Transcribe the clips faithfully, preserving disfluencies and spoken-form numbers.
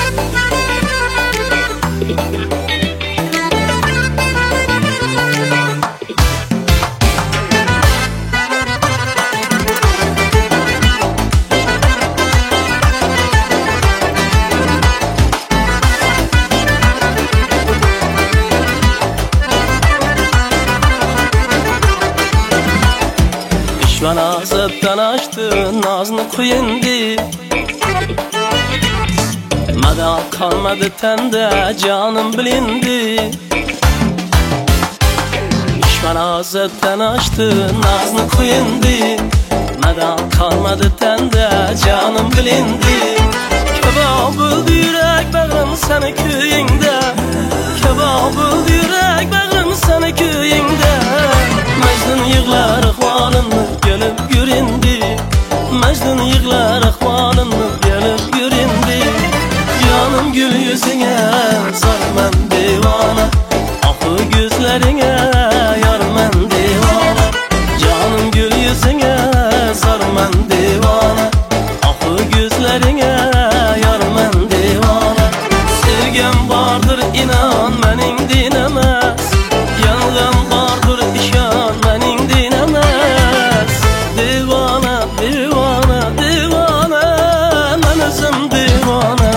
Münasebten açtı nazını kuyindi, Mada kalmadı tende canım bilindi. Münasebten açtı nazını kuyindi, Mada kalmadı tende canım bilindi. Kebab oldu yürek bağrım seni köyünde, Kebab oldu yürek bağrım seni köyünde. Mecnun yığlar ahvalını gelip göründü, Mecnun yığlar ahvalını gelip göründü. Canım gül yüzüne zar men divana, akı gözlerine yar men divana. Canım gül yüzüne zar men divana, akı gözlerine yar men divana. Sevgem vardır inan menin dinemez, yalgın vardır işan menin dinemez. Divana, divana, divana, men özüm divana.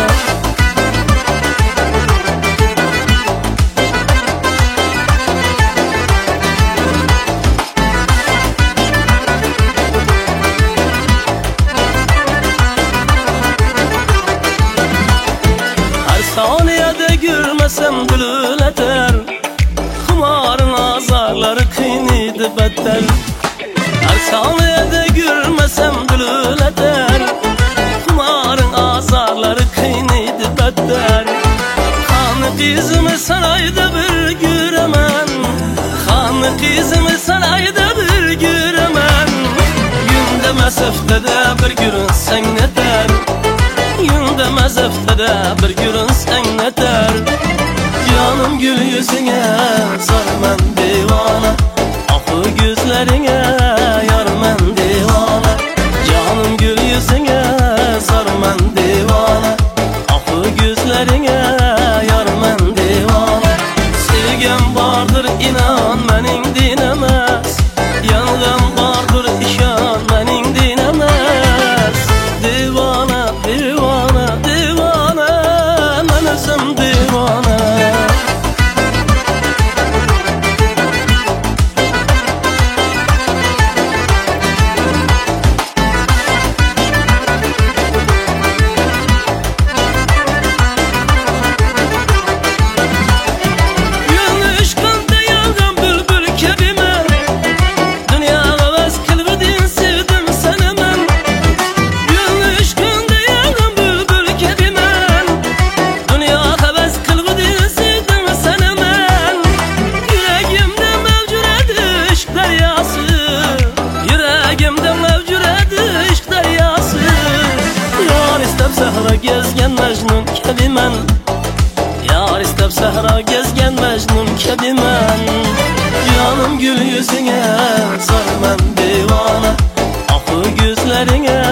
Saniyede gülmesem gülül eter, Kumarın azarları kıynıydı beter. Her saniyede gülmesem gülül eter, Kumarın azarları kıynıydı beter. Kanı kızımı sarayda bir göremem, Kanı kızımı sarayda bir göremem. Günde mesafede bir görünsen yeter, Günde mezefede bir görünsen yeter. Canım gül yüzüne zar men divana, akı gözlerine yar men divana. Canım gül yüzüne zar men divana, akı gözlerine yar men divana. Sevgem vardır inan menin dinemez, yalgın vardır işan menin dinemez. Divana, divana, divana, men özüm divana. Sahra gezgen Mecnun kebimen, Yar istep sahra gezgen Mecnun kebimen. Canım gül yüzüne zar men divana, akı gözlerine